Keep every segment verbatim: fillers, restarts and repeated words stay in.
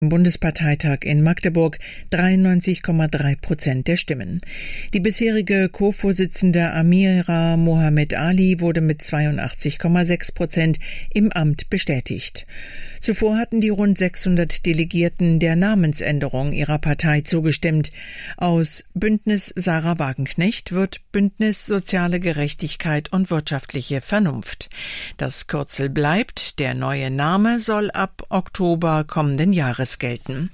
Bundesparteitag in Magdeburg dreiundneunzig Komma drei Prozent der Stimmen. Die bisherige Co-Vorsitzende Amira Mohamed Ali wurde mit zweiundachtzig Komma sechs Prozent im Amt bestätigt. Zuvor hatten die rund sechshundert Delegierten der Namensänderung ihrer Partei zugestimmt. Aus Bündnis Sarah Wagenknecht wird Bündnis Soziale Gerechtigkeit und wirtschaftliche Vernunft. Das Kürzel bleibt, der neue Name soll ab Oktober kommenden Jahres gelten.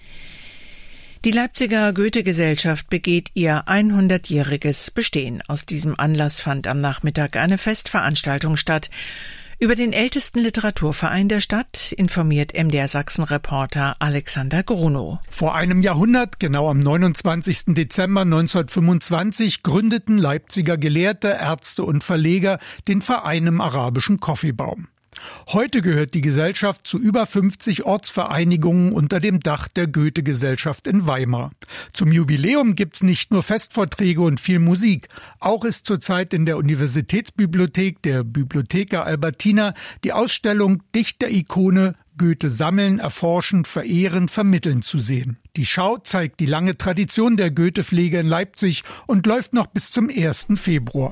Die Leipziger Goethe-Gesellschaft begeht ihr hundertjähriges Bestehen. Aus diesem Anlass fand am Nachmittag eine Festveranstaltung statt. Über den ältesten Literaturverein der Stadt informiert M D R Sachsen-Reporter Alexander Grunow. Vor einem Jahrhundert, genau am neunundzwanzigsten Dezember neunzehnhundertfünfundzwanzig, gründeten Leipziger Gelehrte, Ärzte und Verleger den Verein im arabischen Coffeebaum. Heute gehört die Gesellschaft zu über fünfzig Ortsvereinigungen unter dem Dach der Goethe-Gesellschaft in Weimar. Zum Jubiläum gibt's nicht nur Festvorträge und viel Musik. Auch ist zurzeit in der Universitätsbibliothek der Bibliotheca Albertina die Ausstellung Dichter-Ikone Goethe sammeln, erforschen, verehren, vermitteln zu sehen. Die Schau zeigt die lange Tradition der Goethe-Pflege in Leipzig und läuft noch bis zum ersten Februar.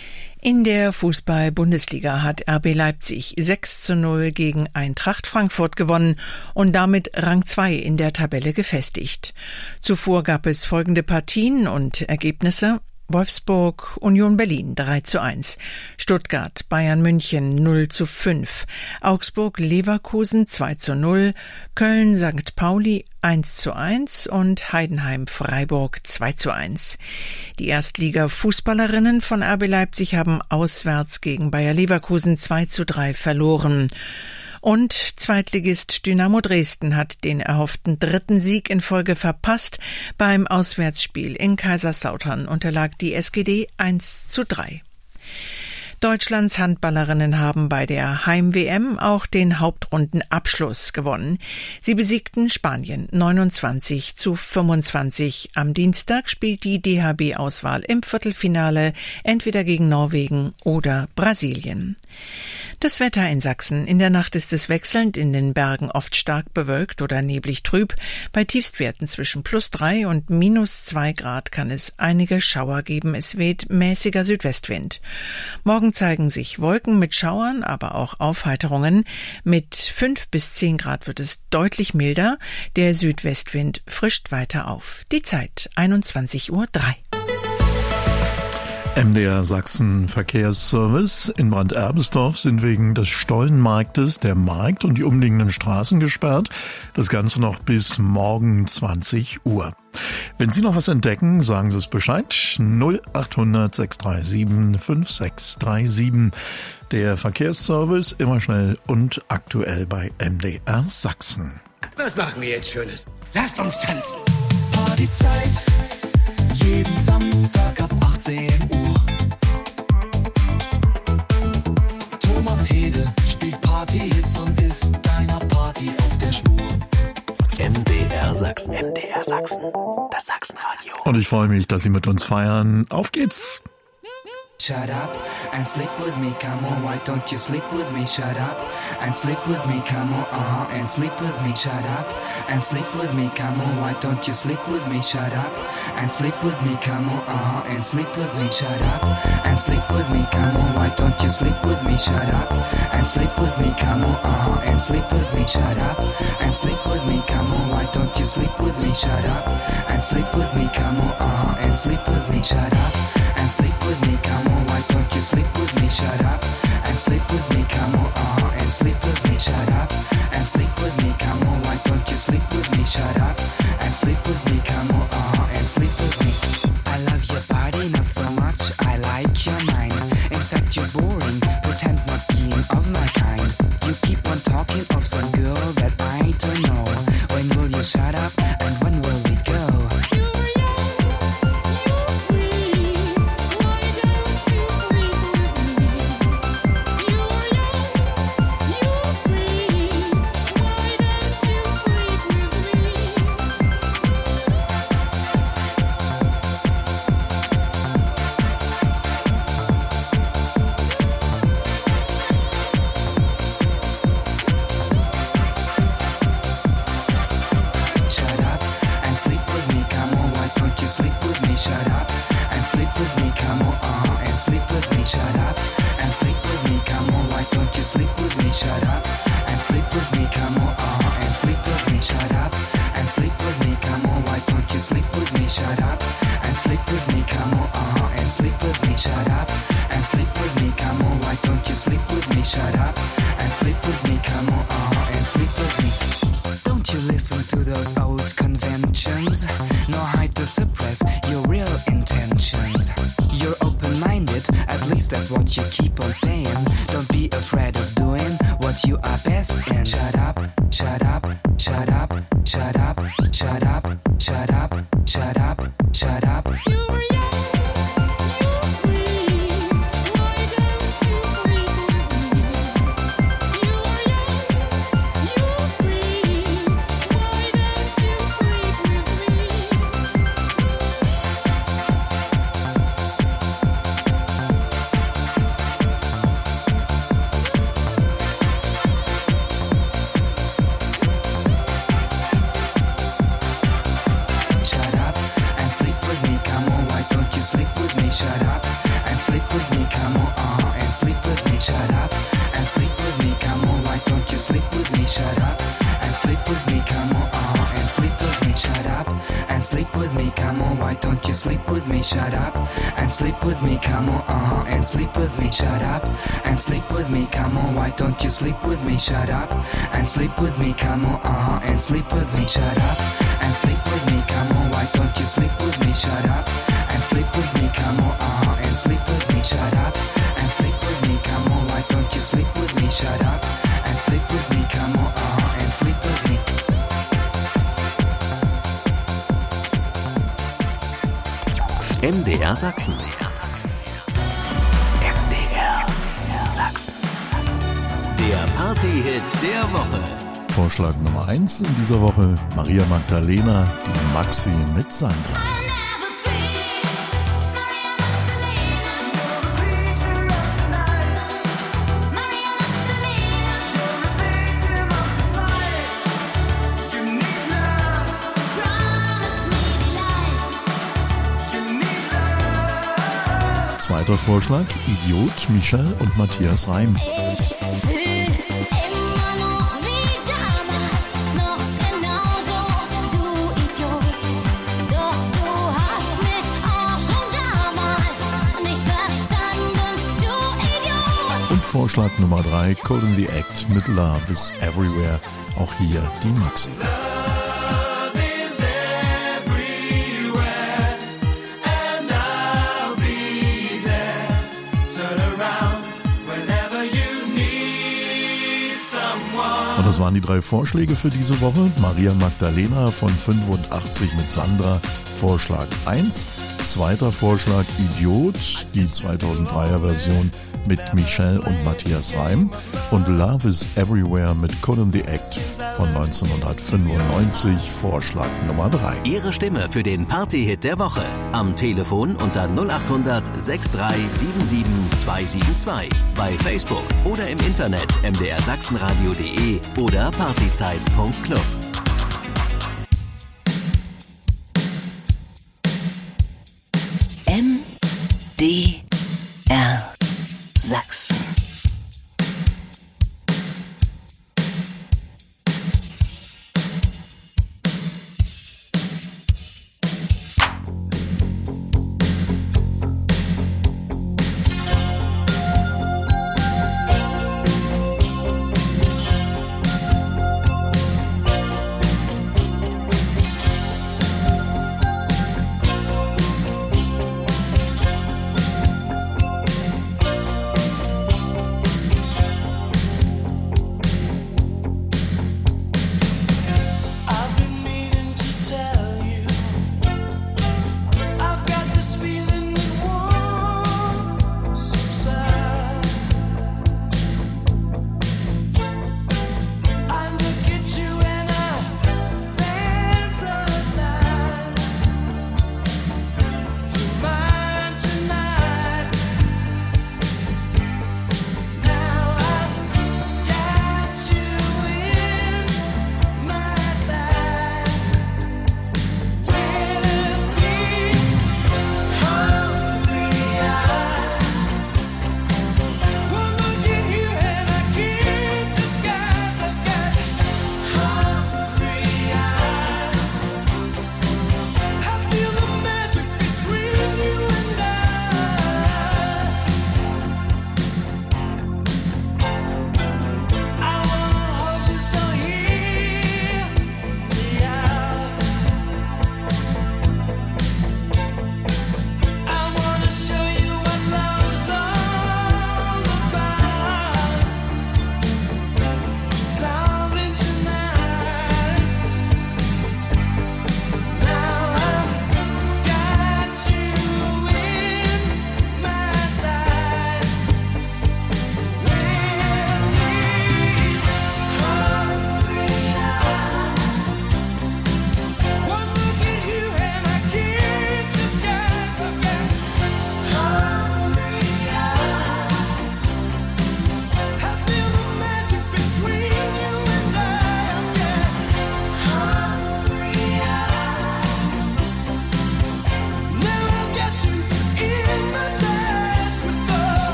In der Fußball-Bundesliga hat R B Leipzig sechs zu null gegen Eintracht Frankfurt gewonnen und damit Rang zwei in der Tabelle gefestigt. Zuvor gab es folgende Partien und Ergebnisse: Wolfsburg, Union Berlin drei zu eins, Stuttgart, Bayern München null zu fünf, Augsburg, Leverkusen zwei zu null, Köln, Sankt Pauli eins zu eins und Heidenheim, Freiburg zwei zu eins. Die Erstliga-Fußballerinnen von R B Leipzig haben auswärts gegen Bayer Leverkusen zwei zu drei verloren. Und Zweitligist Dynamo Dresden hat den erhofften dritten Sieg in Folge verpasst. Beim Auswärtsspiel in Kaiserslautern unterlag die S G D eins zu drei. Deutschlands Handballerinnen haben bei der Heim-W M auch den Hauptrundenabschluss gewonnen. Sie besiegten Spanien neunundzwanzig zu fünfundzwanzig. Am Dienstag spielt die D H B-Auswahl im Viertelfinale entweder gegen Norwegen oder Brasilien. Das Wetter in Sachsen. In der Nacht ist es wechselnd, in den Bergen oft stark bewölkt oder neblig trüb. Bei Tiefstwerten zwischen plus drei und minus zwei Grad kann es einige Schauer geben. Es weht mäßiger Südwestwind. Morgen zeigen sich Wolken mit Schauern, aber auch Aufheiterungen. Mit fünf bis zehn Grad wird es deutlich milder. Der Südwestwind frischt weiter auf. Die Zeit einundzwanzig Uhr drei. M D R Sachsen Verkehrsservice. In Brand-Erbesdorf sind wegen des Stollenmarktes der Markt und die umliegenden Straßen gesperrt. Das Ganze noch bis morgen zwanzig Uhr. Wenn Sie noch was entdecken, sagen Sie es Bescheid. null achthundert sechs drei sieben fünf sechs drei sieben. Der Verkehrsservice immer schnell und aktuell bei M D R Sachsen. Was machen wir jetzt Schönes? Lasst uns tanzen. Partyzeit, jeden Samstag ab achtzehn Uhr. Thomas Hede spielt Party-Hits und ist deiner Party auf der Spur. M D R Sachsen. M D R Sachsen. Das Sachsenradio. Und ich freue mich, dass Sie mit uns feiern. Auf geht's! Shut up and sleep with me, come on, why don't you sleep with me? Shut up and sleep with me, come on, uh-huh, and sleep with me. Shut up and sleep with me, come on, why don't you sleep with me? Shut up and sleep with me, come on, uh-huh, and sleep with me. Shut up and sleep with me, come on, why don't you sleep with me? Shut up and sleep with me, come on, uh-huh, and sleep with me. Shut up and sleep with me, come on, why don't you sleep with me? Shut up and sleep with me, come on, uh-huh, and sleep with me. Shut up and sleep with me, come on, why don't you sleep with me? Shut up and sleep with me, come on, uh-huh, and sleep with me. Shut up and sleep with me, come on, why don't you sleep with me? Shut up and sleep with me, come on, uh-huh, and sleep with me. I love your body, not so much, I like your mind. In fact, you're boring, pretend not being of my kind. You keep on talking of some girl that I don't know. When will you shut up and when will we go? listen to those old conventions. No hide to suppress your real intentions. You're open-minded, at least that's what you keep on saying. Don't be afraid of doing what you are best in. Shut up, shut up, shut up, shut up, shut up, shut up, shut up, shut up. Sleep with me, shut up and sleep with me, come on, uh-huh, and sleep with me, shut up and sleep with me, come on, why don't you sleep with me, shut up and sleep with me, come on, uh-huh, and sleep with me, shut up and sleep with me, come on, why don't you sleep with me, shut up and sleep with me, come on, uh-huh, and sleep with me, shut up and sleep with me, come on, why don't you sleep with me, shut up and sleep with me, come on, uh-huh, and sleep with me. M D R Sachsen. M D R Sachsen. Der Party-Hit der Woche. Vorschlag Nummer eins in dieser Woche: Maria Magdalena, die Maxi mit Sandra. Zweiter Vorschlag: Idiot, Michel und Matthias Reim. Ich fühl immer noch wie damals, noch genauso, du Idiot. Doch du hast mich auch schon damals nicht verstanden, du Idiot. Und Vorschlag Nummer drei: Code in the Act mit Love is Everywhere. Auch hier die Maxi. Und das waren die drei Vorschläge für diese Woche. Maria Magdalena von fünfundachtzig mit Sandra, Vorschlag eins. Zweiter Vorschlag Idiot, die zweitausenddreier Version mit Michel und Matthias Reim. Und Love is Everywhere mit Code in the Act von neunzehnhundertfünfundneunzig, Vorschlag Nummer drei. Ihre Stimme für den Party-Hit der Woche. Am Telefon unter null acht hundert sechsundsechzig sieben sieben zwei sieben zwei. Bei Facebook oder im Internet m d r sachsenradio punkt de oder partyzeit punkt club. M D R Sachsen.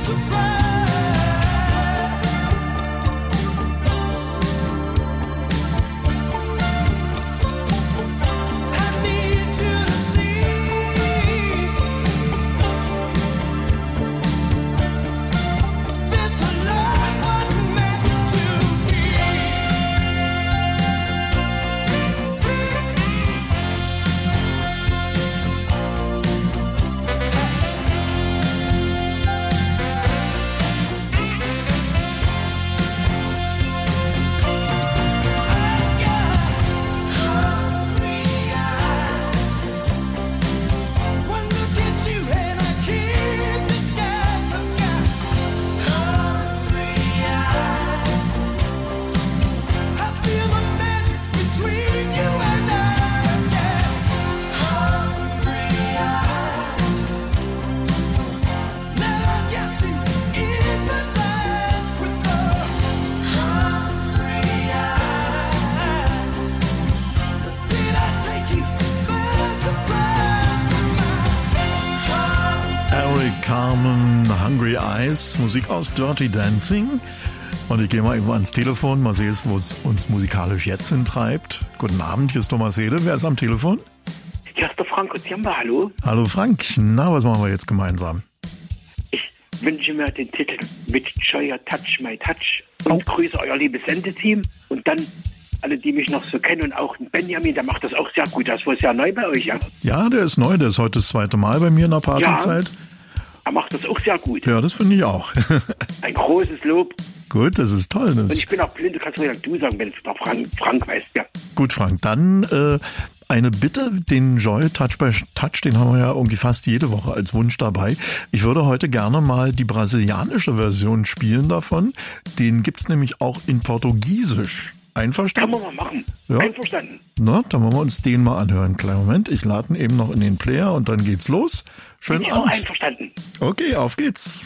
Carmen, Hungry Eyes, Musik aus Dirty Dancing. Und ich gehe mal irgendwo ans Telefon, mal sehen, wo es uns musikalisch jetzt hintreibt. Guten Abend, hier ist Thomas Seele. Wer ist am Telefon? Hier ist der Frank und Jamba, hallo. Hallo Frank, na, was machen wir jetzt gemeinsam? Ich wünsche mir den Titel mit Joya Touch My Touch und Oh. grüße euer liebes Sendeteam. Und dann alle, die mich noch so kennen und auch Benjamin, der macht das auch sehr gut. Das war sehr neu bei euch, ja? Ja, der ist neu, der ist heute das zweite Mal bei mir in der Partyzeit. Er macht das auch sehr gut. Ja, das finde ich auch. Ein großes Lob. Gut, das ist toll. Das Und ich bin auch blind, du kannst mir du sagen, wenn es der Frank, Frank weiß, ja. Gut, Frank, dann äh, eine Bitte, den Joy Touch by Touch, den haben wir ja irgendwie fast jede Woche als Wunsch dabei. Ich würde heute gerne mal die brasilianische Version spielen davon. Den gibt's nämlich auch in Portugiesisch. Einverstanden? Kann man mal machen. Ja. Einverstanden. Na, dann wollen wir uns den mal anhören. Kleinen Moment, ich lade ihn eben noch in den Player und dann geht's los. Schönen Bin ich auch Abend. einverstanden. Okay, auf geht's.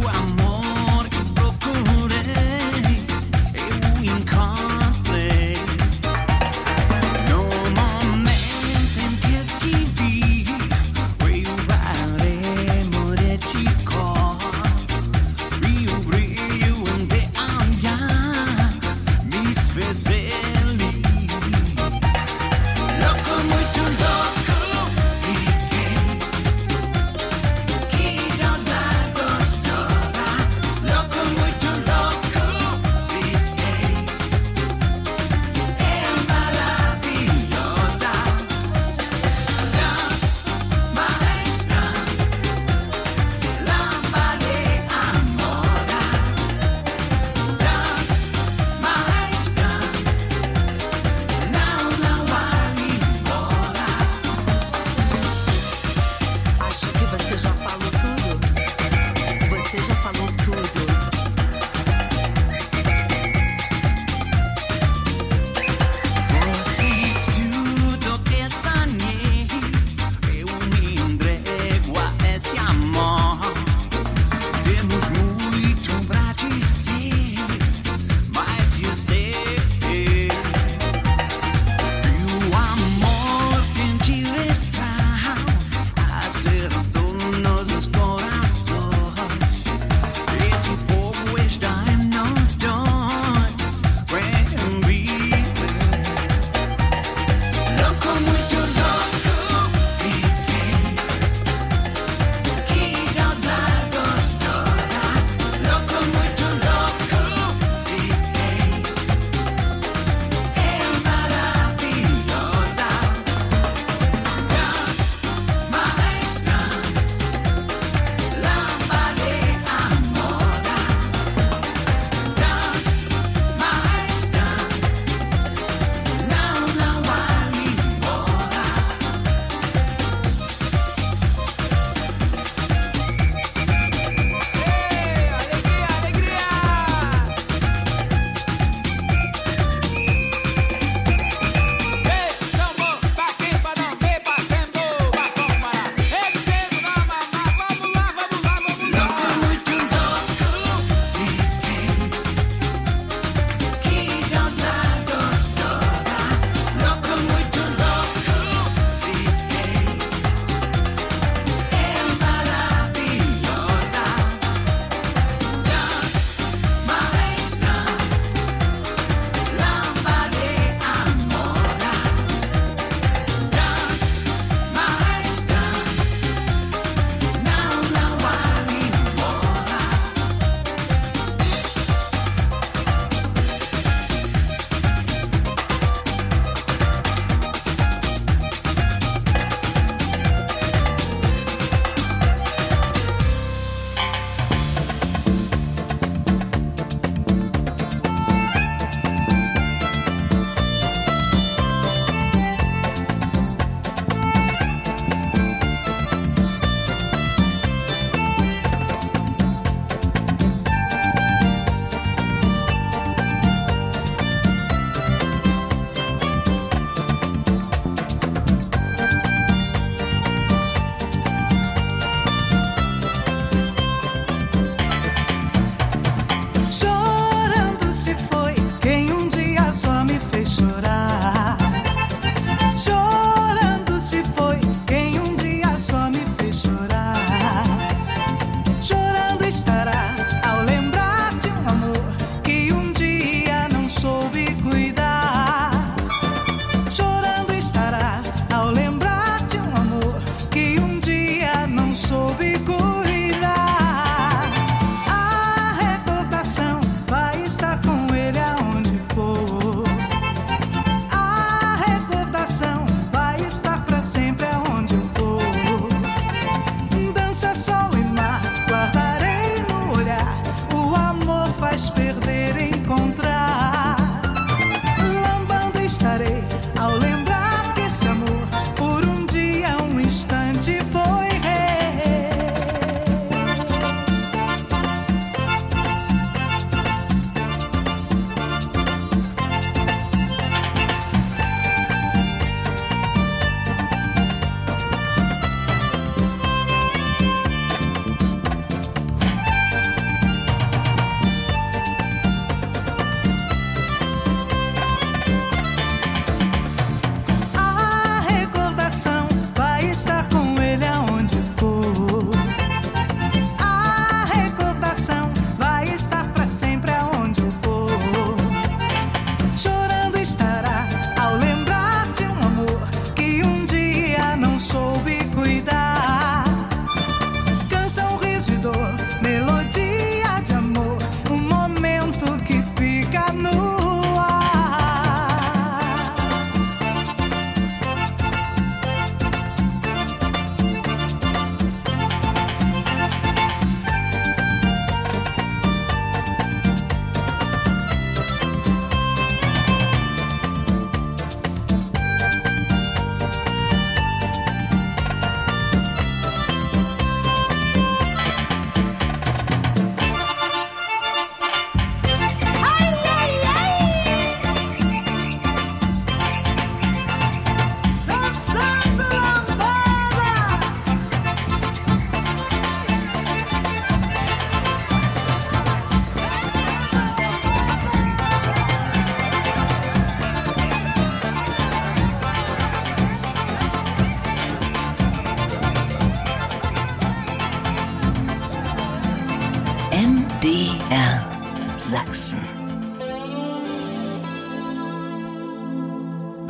Procurei, eu encontrei.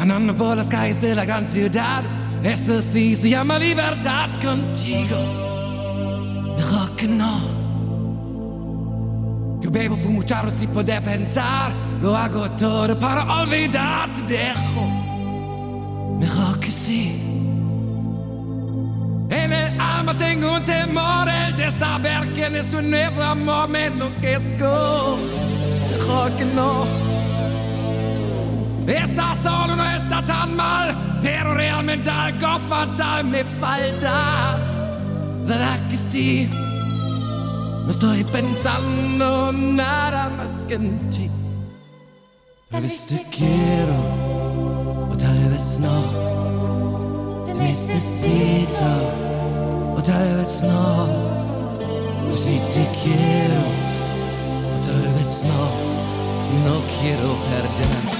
andando por las calles de la gran ciudad. Esto sí se llama libertad contigo. Mejor que no. Yo bebo, fumo, charro sin poder pensar. Lo hago todo para olvidar, te dejo. Mejor que sí. En el alma tengo un temor, el de saber quién es tu nuevo amor. Me enloquezco. Mejor que no. Está solo, no está tan mal, pero realmente algo fatal me faltas. ¿Verdad que sí? No estoy pensando nada más que en ti. Tal vez te quiero, o tal vez no. Te necesito, o tal vez no. Pues si te quiero, o tal vez no. No quiero perderte.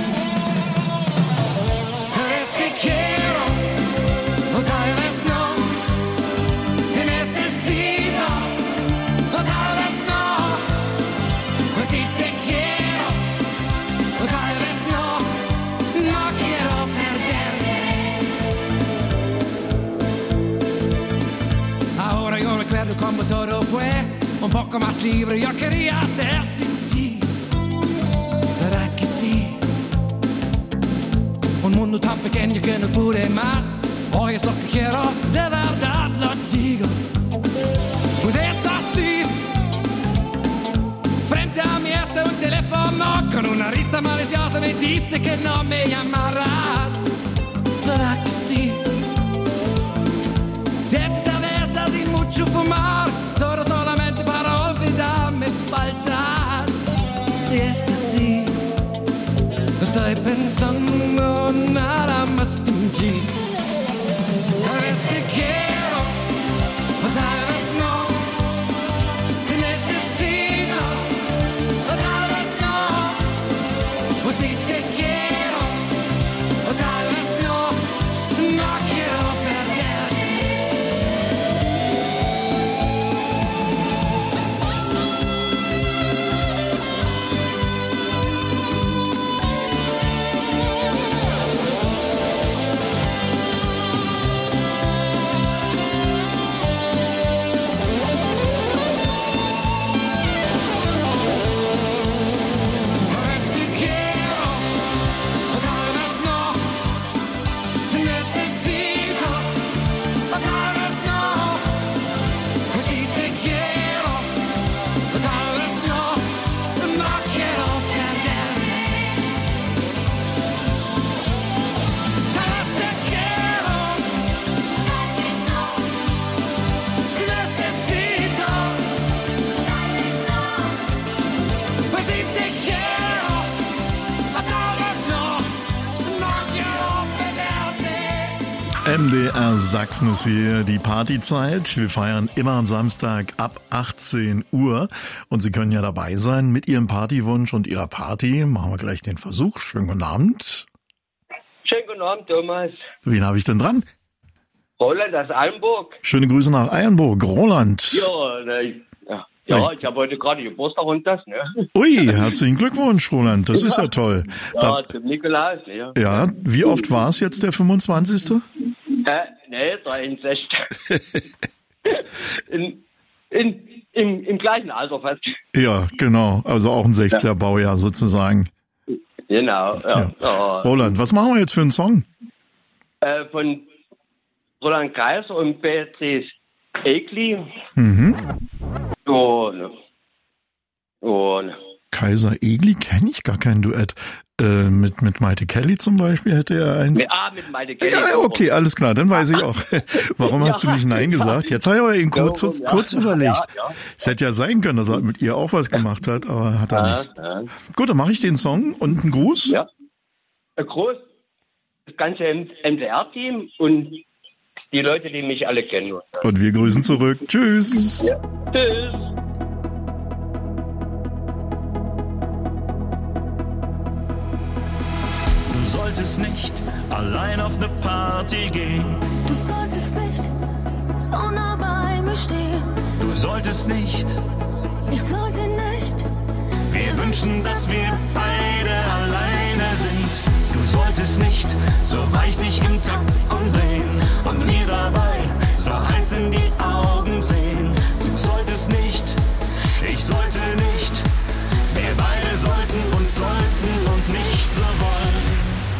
Como todo fue un poco más libre, yo quería ser sin ti. ¿Verdad que sí? Un mundo tan pequeño que no pude más. Hoy es lo que quiero, de verdad lo digo. Pues es así. Frente a mí está un teléfono con una risa maliciosa, me dice que no me llamarás. ¿Verdad que sí? Siete cervezas y mucho fumar, todo solamente para olvidar, me faltas. Si es así, no estoy pensando nada más en ti. Tal vez te quiero, o tal vez no. Te necesito, o tal vez no. Pues si te quiero, o tal vez no. No quiero perderte. M D R Sachsen ist hier die Partyzeit. Wir feiern immer am Samstag ab achtzehn Uhr. Und Sie können ja dabei sein mit Ihrem Partywunsch und Ihrer Party. Machen wir gleich den Versuch. Schönen guten Abend. Schönen guten Abend, Thomas. Wen habe ich denn dran? Roland aus Eilenburg. Schöne Grüße nach Eilenburg. Roland. Ja, ne, ja. Ja, ich habe heute gerade Geburtstag und das, ne? Ui, herzlichen Glückwunsch, Roland. Das ja. ist ja toll. Ja, da, zum Nikolaus, ne? Ja, wie oft war es jetzt der fünfundzwanzigste? Äh, ne, dreiundsechzig. in, in, im, Im gleichen Alter fast. Ja, genau. Also auch ein sechziger ja. Baujahr sozusagen. Genau, ja. ja. ja. Roland, was machen wir jetzt für einen Song? Äh, von Roland Kaiser und Beatrice Egli. Mhm. Und, und Kaiser Egli kenne ich gar kein Duett. Äh, mit, mit Maite Kelly zum Beispiel hätte er eins. Ja, mit Maite Kelly. Ja, okay, alles klar, dann weiß ich auch. Warum hast du nicht Nein gesagt? Jetzt habe ich aber eben kurz, kurz, kurz ja, überlegt. Ja, ja. Es hätte ja sein können, dass er mit ihr auch was gemacht hat, aber hat er ja, nicht. Ja. Gut, dann mache ich den Song und einen Gruß. Ja, ein Gruß, das ganze M D R-Team und die Leute, die mich alle kennen. Und wir grüßen zurück. Tschüss. Ja. Tschüss. Du solltest nicht allein auf eine Party gehen. Du solltest nicht so nah bei mir stehen. Du solltest nicht. Ich sollte nicht. Wir wünschen, dass wir beide alleine sind. Du solltest nicht so weich dich im Takt umdrehen und mir dabei so heiß in die Augen sehen. Du solltest nicht, ich sollte nicht, wir beide sollten uns, sollten uns nicht so wollen.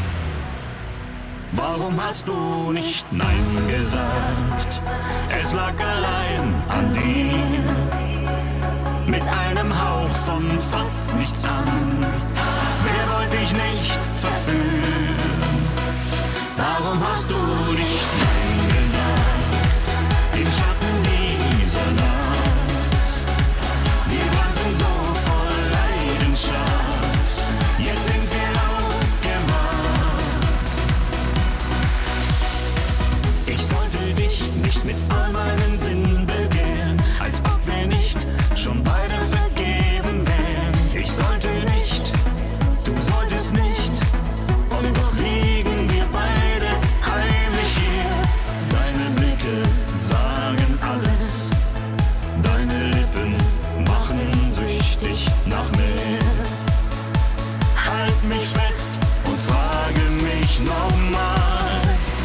Warum hast du nicht Nein gesagt? Es lag allein an dir. Mit einem Hauch von fast nichts an. Wer wollte dich nicht verführen? Warum hast du nicht Nein gesagt? Im Schatten dieser Nacht. Wir brannten so voll Leidenschaft. Jetzt sind wir aufgewacht. Ich sollte dich nicht mit all meinen Sinnen begehren, als ob wir nicht schon beide vergeben wären. Ich sollte nicht, du solltest nicht, und doch liegen wir beide heimlich hier. Deine Blicke sagen alles, deine Lippen machen süchtig nach mehr. Halt mich fest und frage mich nochmal,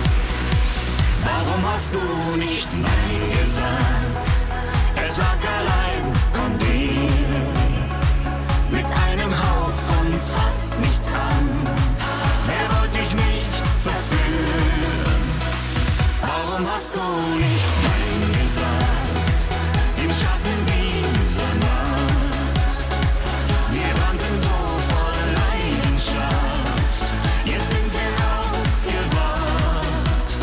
warum hast du nicht Nein gesagt? Es lag allein an dir, mit einem Hauch von fast nichts an. Wer wollte dich nicht verführen? Warum hast du nicht Nein gesagt? Im Schatten dieser Nacht. Wir brannten so voll Leidenschaft. Jetzt sind wir aufgewacht.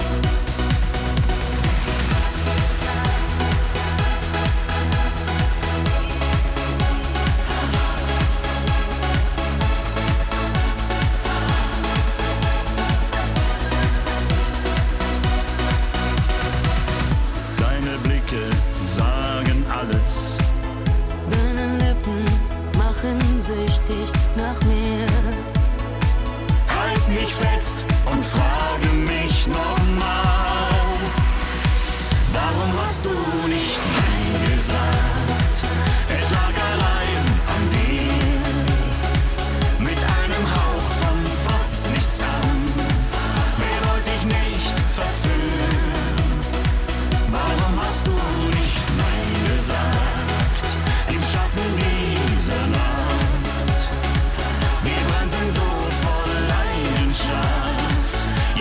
Deine Blicke sagen alles. Deine Lippen machen süchtig nach mehr. Halt mich fest und frage mich nochmal, warum hast du nicht Nein gesagt? Es lag allein an dir, mit einem Hauch von fast nichts an. Wer wollte dich nicht verführen? Warum hast du nicht Nein gesagt? Im Schatten dieser Nacht. Wir brannten so voll Leidenschaft.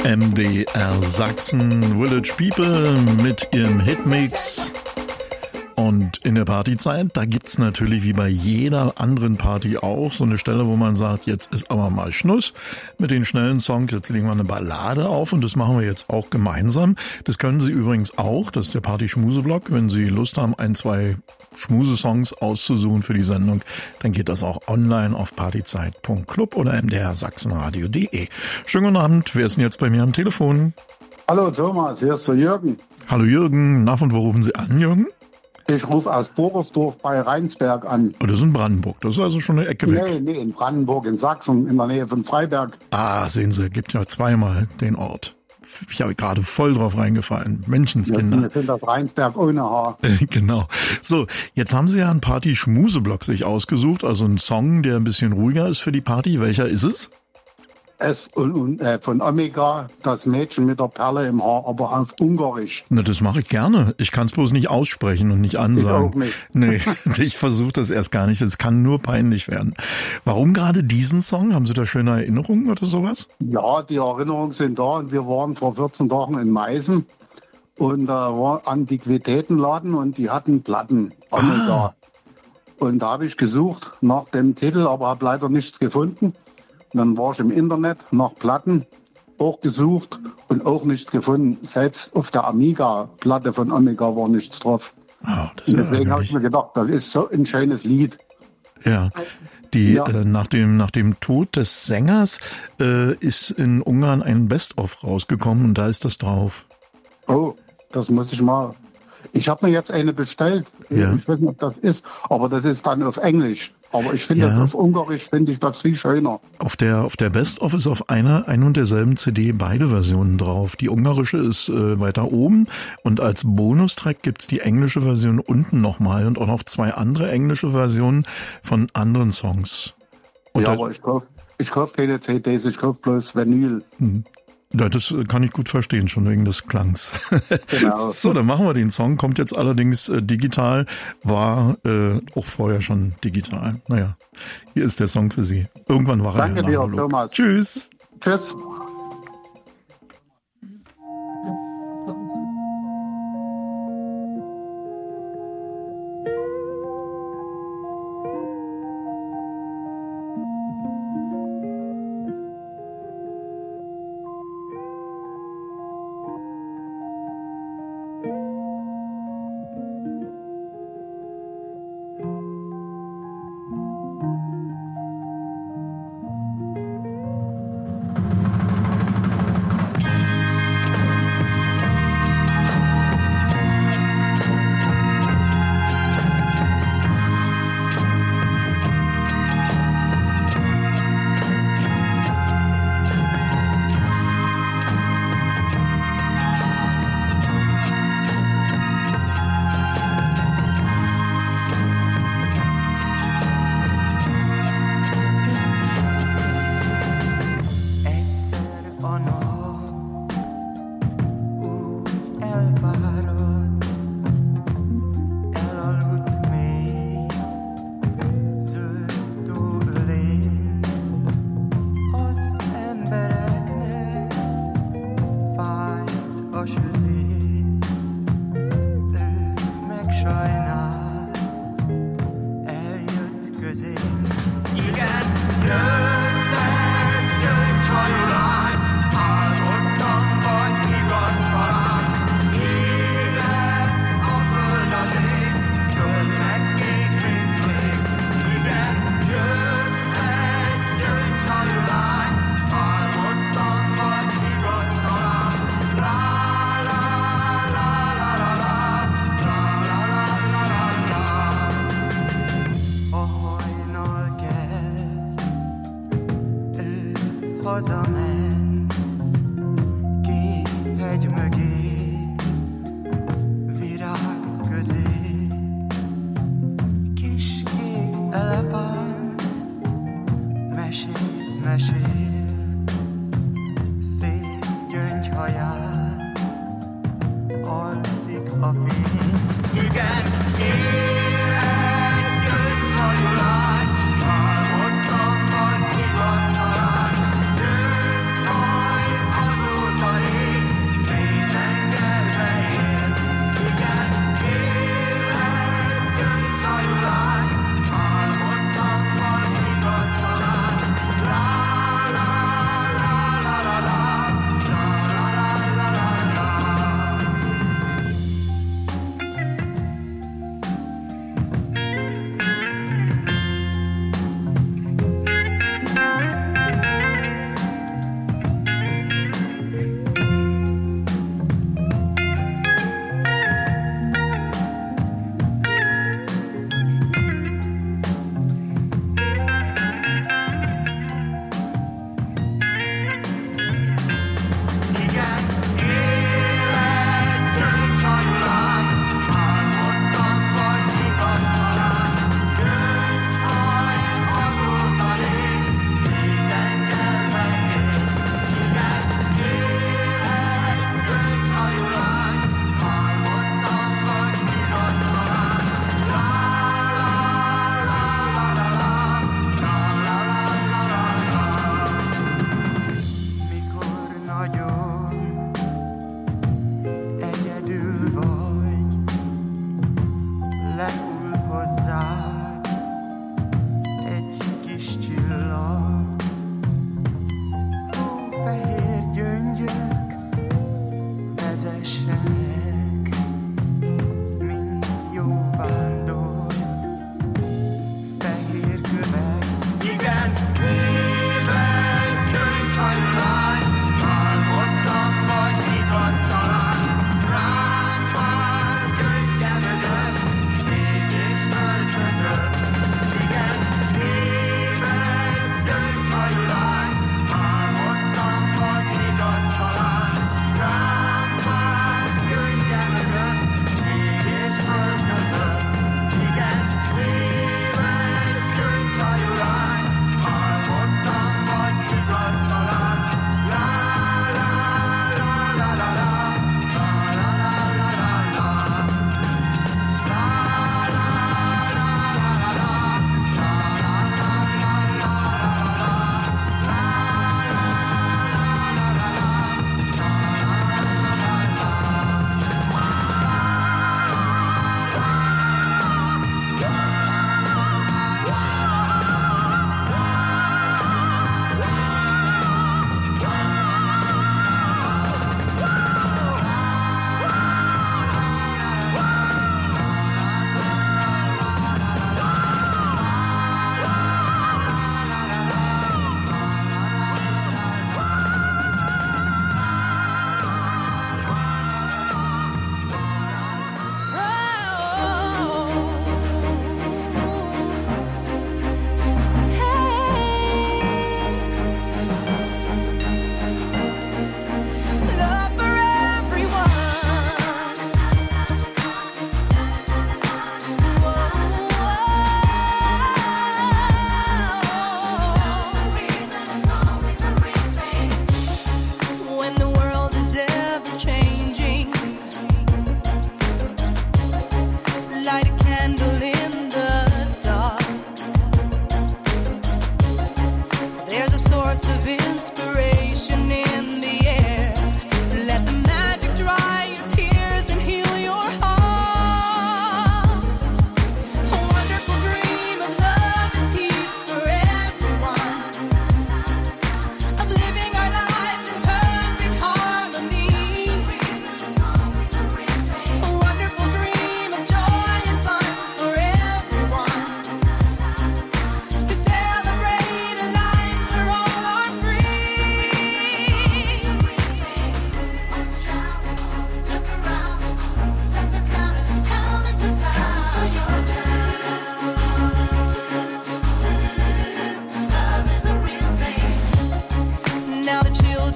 M D R Sachsen, Village People mit ihrem Hitmix. Und in der Partyzeit, da gibt's natürlich wie bei jeder anderen Party auch so eine Stelle, wo man sagt, jetzt ist aber mal Schluss mit den schnellen Songs, jetzt legen wir eine Ballade auf und das machen wir jetzt auch gemeinsam. Das können Sie übrigens auch, das ist der Party-Schmuse-Blog. Wenn Sie Lust haben, ein, zwei Schmuse-Songs auszusuchen für die Sendung, dann geht das auch online auf partyzeit punkt club oder m d r sachsenradio punkt de. Schönen guten Abend, wer ist denn jetzt bei mir am Telefon? Hallo Thomas, hier ist der Jürgen. Hallo Jürgen, nach und wo rufen Sie an, Jürgen? Ich rufe aus Bogersdorf bei Rheinsberg an. Oh, das ist in Brandenburg, das ist also schon eine Ecke weg. Nee, nee, in Brandenburg, in Sachsen, in der Nähe von Freiberg. Ah, sehen Sie, gibt ja zweimal den Ort. Ich habe gerade voll drauf reingefallen. Menschenskinder. Wir sind das Rheinsberg ohne Haar. Genau. So, jetzt haben Sie ja einen Party-Schmuse-Block sich ausgesucht, also einen Song, der ein bisschen ruhiger ist für die Party. Welcher ist es? Es und, und, äh, von Omega, das Mädchen mit der Perle im Haar, aber auf Ungarisch. Na, das mache ich gerne. Ich kann es bloß nicht aussprechen und nicht ansagen. Ich auch nicht. Nee, ich versuche das erst gar nicht. Das kann nur peinlich werden. Warum gerade diesen Song? Haben Sie da schöne Erinnerungen oder sowas? Ja, die Erinnerungen sind da und wir waren vor vierzehn Tagen in Meißen und da war Antiquitätenladen und die hatten Platten. Omega. Ah. Und da habe ich gesucht nach dem Titel, aber habe leider nichts gefunden. Dann war ich im Internet nach Platten, auch gesucht und auch nichts gefunden. Selbst auf der Amiga-Platte von Omega war nichts drauf. Oh, das und deswegen habe ich mir gedacht, das ist so ein schönes Lied. Ja, die ja. Äh, nach dem nach dem Tod des Sängers äh, ist in Ungarn ein Best-of rausgekommen und da ist das drauf. Oh, das muss ich mal. Ich habe mir jetzt eine bestellt. Ja. Ich weiß nicht, ob das ist, aber das ist dann auf Englisch. Aber ich finde Ja. das auf Ungarisch finde ich das viel schöner. Auf der auf der Best-of ist auf einer ein und derselben C D beide Versionen drauf. Die ungarische ist äh, weiter oben und als Bonustrack gibt's die englische Version unten nochmal und auch noch zwei andere englische Versionen von anderen Songs. Und ja, da, aber ich kaufe ich kauf keine C Ds, ich kaufe bloß Vinyl. Mhm. Ja, das kann ich gut verstehen, schon wegen des Klangs. Genau. So, dann machen wir den Song. Kommt jetzt allerdings äh, digital, war äh, auch vorher schon digital. Naja, hier ist der Song für Sie. Irgendwann war Danke er ja dir, analog. Thomas. Tschüss. Tschüss. hazament, képhegy mögé, virág közé, kis kék elepánt, mesél, mesél, szép gyöngyhaján, alszik a fény. Igen, él egy gyöngyhajú lány, álmodtam vagy igaz talán, gyöngyhaj azóta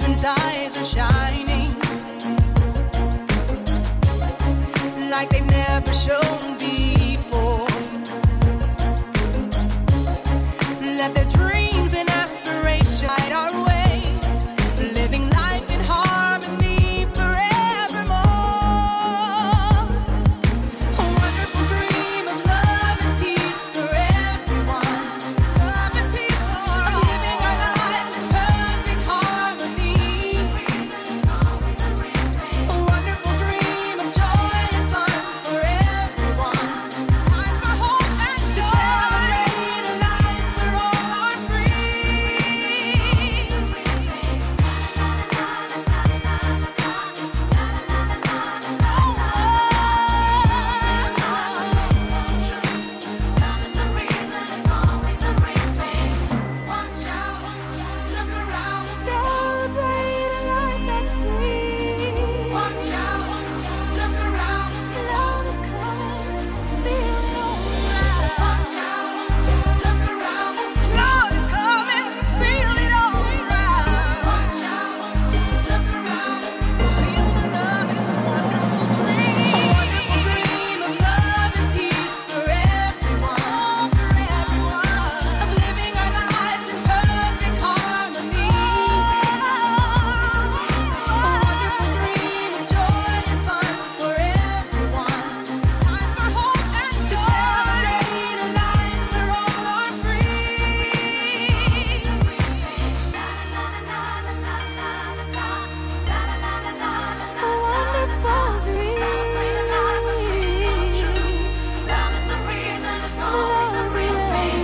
innocence eyes are shining like they've never shown before. Let their dreams and aspirations guide our way, living life in harmony forevermore. A wonderful dream of love and peace for everyone. Love and peace for all. Of living our lives in perfect harmony. A wonderful dream of joy and fun for everyone. Time for hope and to celebrate a life where all are free. Celebrate a life that's free. Watch out, look around. Love is coming, feel it alright. Watch out, look around. Love is coming, feel it alright. Watch out, look around. Feel the love, it's a wonderful dream. A wonderful dream of love and peace for everyone. For everyone. Of living our lives in perfect harmony. A wonderful dream of joy and fun for everyone. Time for hope and to celebrate a life where all are free. A wonderful dream. Celebrate a life where dreams come true. Love is the reason, it's always a real thing.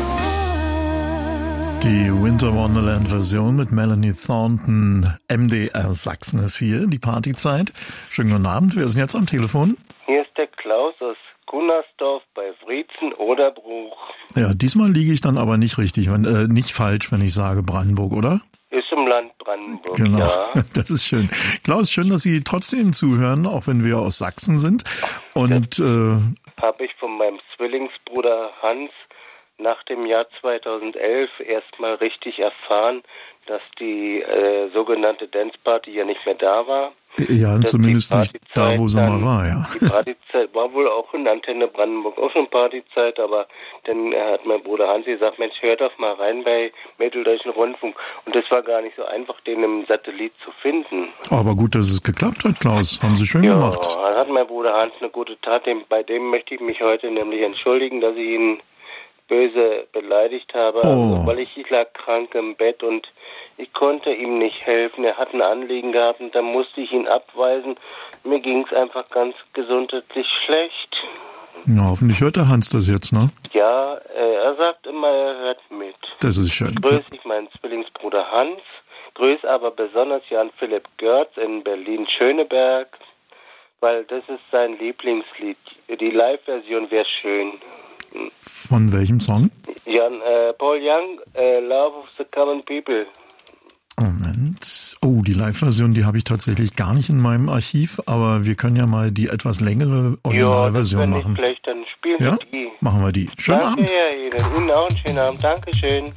Die Winter Wonderland Version mit Melanie Thornton. M D R Sachsen ist hier, die Partyzeit. Schönen guten Abend, wer ist denn jetzt am Telefon? Hier ist der Klaus aus Gunnersdorf bei Wriezen oder Bruch. Ja, diesmal liege ich dann aber nicht richtig, wenn, äh, nicht falsch, wenn ich sage Brandenburg, oder? Ist im Land Brandenburg, Genau, ja. das ist schön. Klaus, schön, dass Sie trotzdem zuhören, auch wenn wir aus Sachsen sind. Und äh, Habe ich von meinem Zwillingsbruder Hans nach dem Jahr zweitausendelf erstmal richtig erfahren, dass die äh, sogenannte Dance Party ja nicht mehr da war. ja, Dass zumindest die nicht da, wo sie Partyzeit mal war, ja. Die Partyzeit war wohl auch in Antenne Brandenburg auch schon Partyzeit, aber dann äh, hat mein Bruder Hans gesagt, Mensch, hör doch mal rein bei Mitteldeutschen Rundfunk. Und das war gar nicht so einfach, den im Satellit zu finden. Aber gut, dass es geklappt hat, Klaus. Haben Sie schön Ja, gemacht. dann hat mein Bruder Hans eine gute Tat. Dem, bei dem möchte ich mich heute nämlich entschuldigen, dass ich ihn böse beleidigt habe, Oh. also, weil ich, ich lag krank im Bett und ich konnte ihm nicht helfen. Er hat ein Anliegen gehabt und dann musste ich ihn abweisen. Mir ging es einfach ganz gesundheitlich schlecht. Na, hoffentlich hört der Hans das jetzt, ne? Ja, äh, er sagt immer, er hört mit. Das ist schön. Grüße ich meinen Zwillingsbruder Hans, grüße aber besonders Jan Philipp Görz in Berlin-Schöneberg, weil das ist sein Lieblingslied. Die Live-Version wäre schön. Von welchem Song? Jan, äh, Paul Young, äh, Love of the Common People. Moment. Oh, die Live-Version, die habe ich tatsächlich gar nicht in meinem Archiv, aber wir können ja mal die etwas längere Originalversion ja, machen. Nicht schlecht, dann spielen Ja? wir die. Machen wir die. Schönen Danke, Abend. Herr Ihnen. Ihnen auch einen schönen Abend. Dankeschön.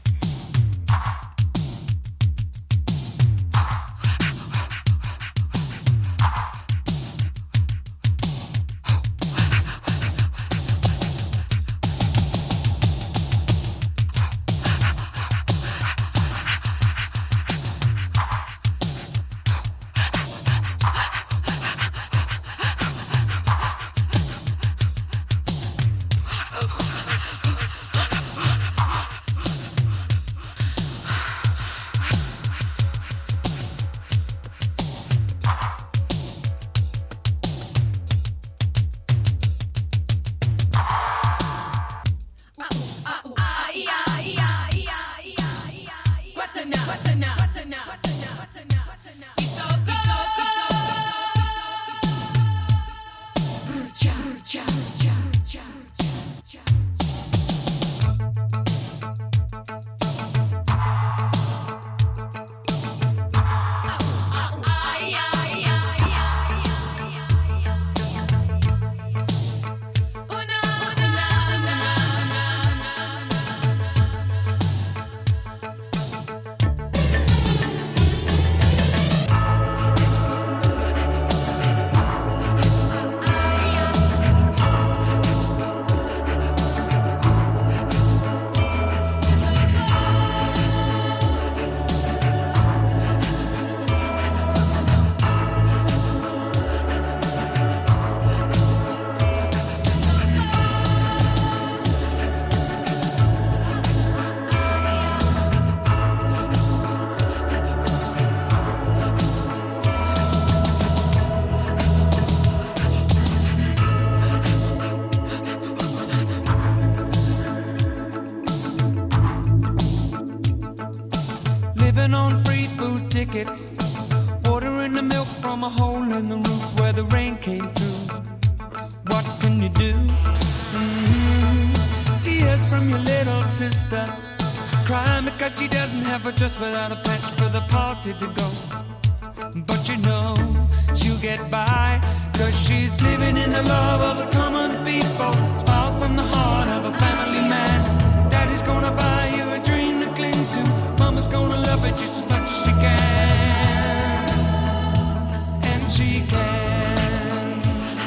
Watering the milk from a hole in the roof where the rain came through. What can you do? Mm-hmm. Tears from your little sister, crying because she doesn't have a dress without a patch for the party to go. But you know she'll get by, cause she's living in the love of the common people. Smiles from the heart of a family man. Daddy's gonna buy you a dream to cling to. Mama's gonna love it just as much as she can. And she can.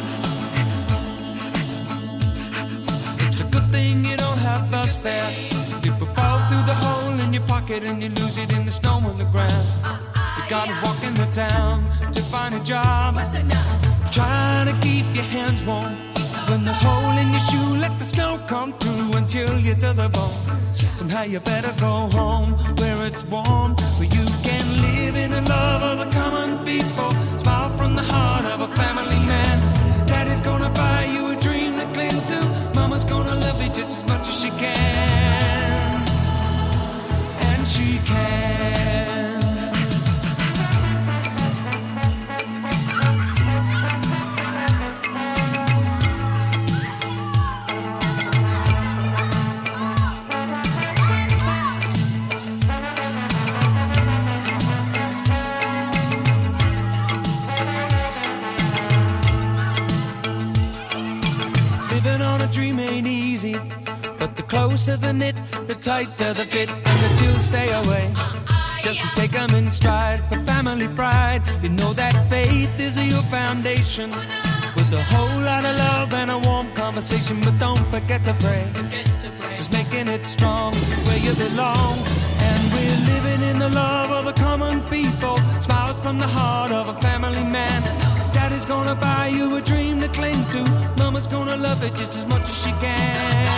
It's a good thing you don't have a spare. People fall through the hole in your pocket and you lose it in the snow on the ground. You gotta walk into town to find a job. Trying to keep your hands warm. When the hole in your shoe, let the snow come through until you're to the bone. Somehow you better go home where it's warm, where you can live in the love of the common people. Smile from the heart of a family man. Daddy's gonna buy you a dream to cling to. Mama's gonna love you just as much as she can. And she can. Dream ain't easy, but the closer the knit, the tighter the fit, and the chills stay away. Just take them in stride for family pride. You know that faith is your foundation, with a whole lot of love and a warm conversation. But don't forget to pray, just making it strong where you belong. And we're living in the love of the common people. Smiles from the heart of a family man. Daddy's gonna buy you a dream to cling to. Mama's gonna love it just as much as she can.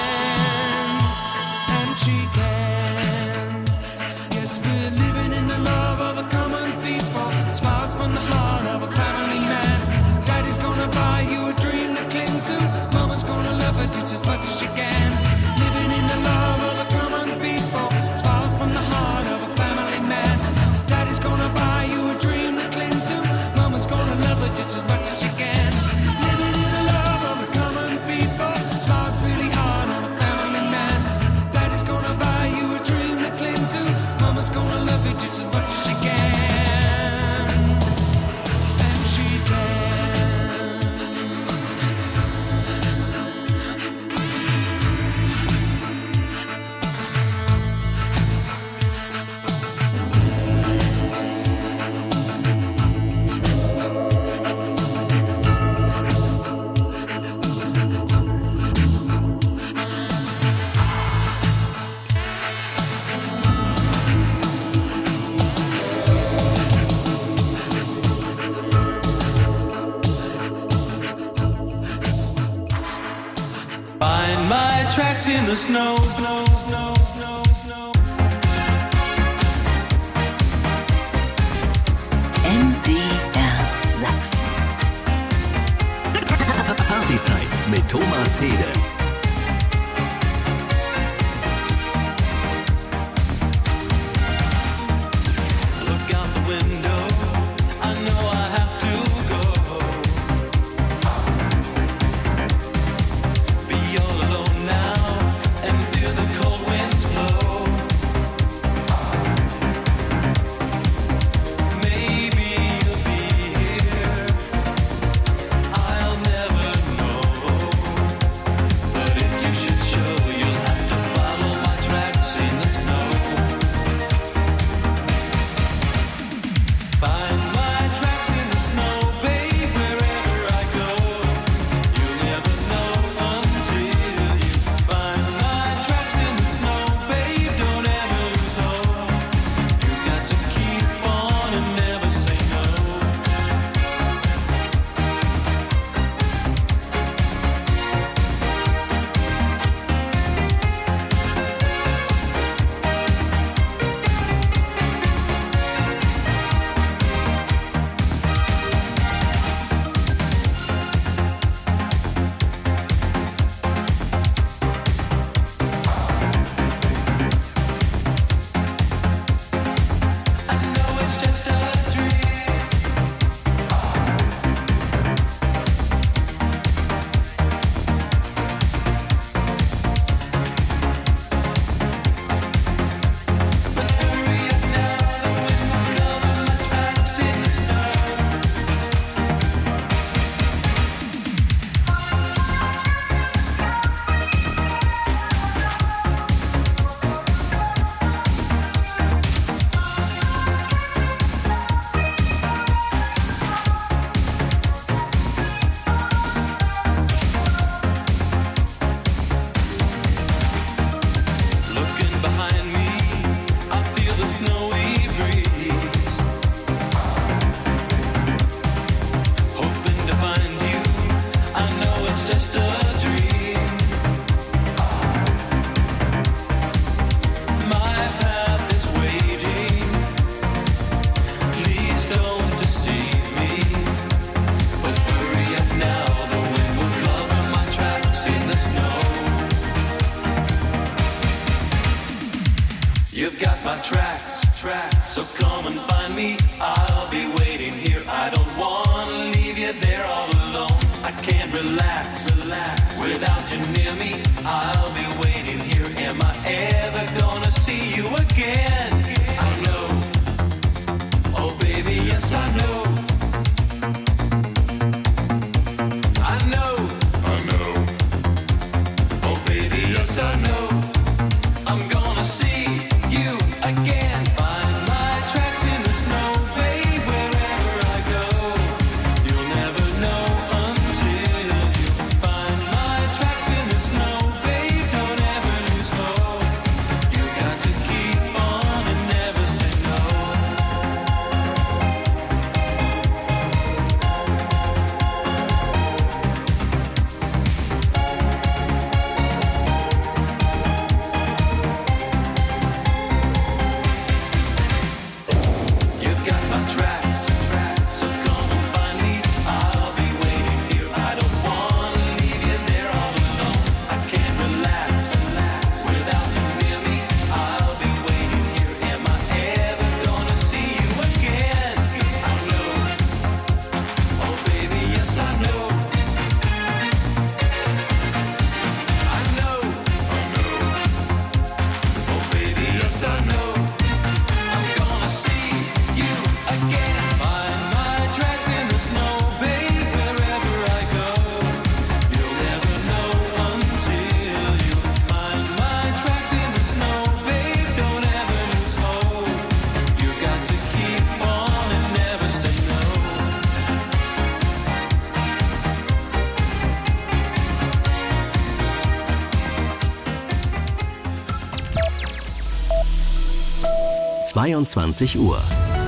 And she can. Yes, we're living in the love of the common people. Smiles from the heart of a family man. Daddy's gonna buy you a dream to cling to. Mama's gonna love it just as much as she can. Living in the love of the common people. Smiles from the heart of a family man. Daddy's gonna buy you a dream to cling to. Mama's gonna love it just as much as she can. Living in the love of the common people. Smiles really hard on a family man. Daddy's gonna buy you a dream to cling to. Mama's gonna love it just as much as she can. And she can. Find my tracks in the snow, snow, snow, snow, snow. M D R Sachsen. Partyzeit mit Thomas Hede. Look out the window, I know I have to go. Be all alone now and feel the cold winds blow. Maybe you'll be here, I'll never know. my tracks, tracks. So come and find me, I'll be waiting here. I don't wanna leave you there all alone. I can't relax, relax without you near me. I'll be waiting here. Am I ever gonna see you again? I know, oh baby, yes I know. I know, I know, oh baby, yes I know. I'm gonna see you again. Find my tracks in the snow, babe, wherever I go. You'll never know until you find my tracks in the snow, babe. Don't ever lose hope. You got to keep on and never say no. You've got my tracks, tracks. So come and find me. I'll be waiting here. I don't wanna leave you there all alone. I can't relax, relax without you near me. I'll be waiting here. Am I ever gonna see you again? I know, oh baby, yes I know. I know, I know, oh baby, yes I know. I'm gonna see you again. Find my tracks in the snow, babe, wherever I go. You'll never know until you find my tracks in the snow, babe. Don't ever lose hope. You got to keep on and never say no. zweiundzwanzig Uhr.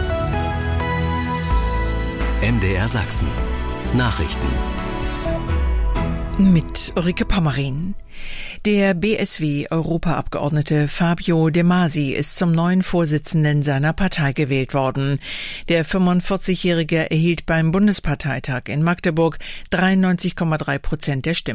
M D R Sachsen. Nachrichten. Mit Ulrike Pommerin. Der B S W-Europaabgeordnete Fabio De Masi ist zum neuen Vorsitzenden seiner Partei gewählt worden. Der fünfundvierzigjährige erhielt beim Bundesparteitag in Magdeburg dreiundneunzig Komma drei Prozent der Stimmen.